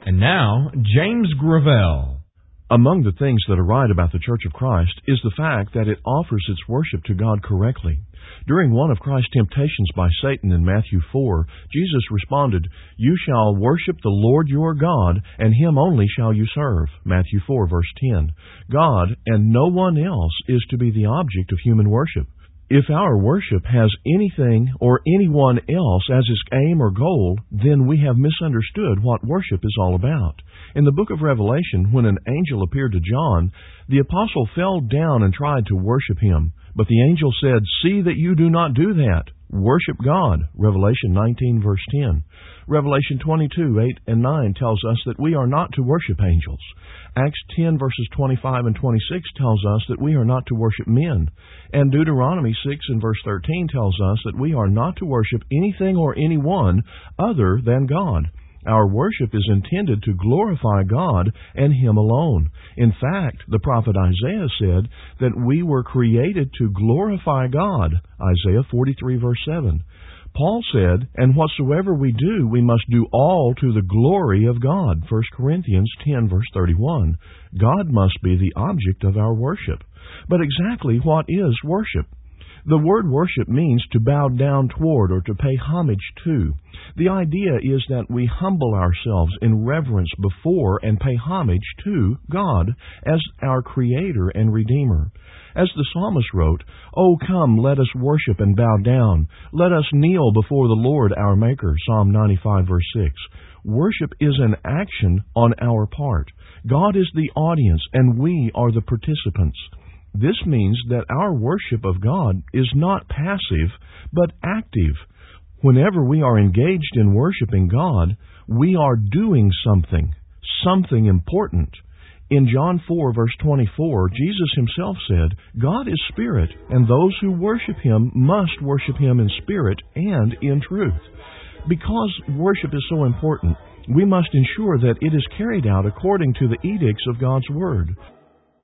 And now, James Gravel. Among the things that are right about the Church of Christ is the fact that it offers its worship to God correctly. During one of Christ's temptations by Satan in Matthew 4, Jesus responded, "You shall worship the Lord your God, and Him only shall you serve." Matthew 4, verse 10. God and no one else is to be the object of human worship. If our worship has anything or anyone else as its aim or goal, then we have misunderstood what worship is all about. In the book of Revelation, when an angel appeared to John, the apostle fell down and tried to worship him. But the angel said, "See that you do not do that. Worship God." Revelation 19, verse 10. Revelation 22, 8 and 9 tells us that we are not to worship angels. Acts 10, verses 25 and 26 tells us that we are not to worship men. And Deuteronomy 6 and verse 13 tells us that we are not to worship anything or anyone other than God. Our worship is intended to glorify God and Him alone. In fact, the prophet Isaiah said that we were created to glorify God. Isaiah 43, verse 7. Paul said, "And whatsoever we do, we must do all to the glory of God." 1 Corinthians 10, verse 31. God must be the object of our worship. But exactly what is worship? The word worship means to bow down toward or to pay homage to. The idea is that we humble ourselves in reverence before and pay homage to God as our Creator and Redeemer. As the psalmist wrote, "Oh, come, let us worship and bow down. Let us kneel before the Lord our Maker." Psalm 95, verse 6. Worship is an action on our part. God is the audience, and we are the participants. This means that our worship of God is not passive, but active. Whenever we are engaged in worshiping God, we are doing something important. In John 4, verse 24, Jesus Himself said, "God is spirit, and those who worship Him must worship Him in spirit and in truth." Because worship is so important, we must ensure that it is carried out according to the edicts of God's Word.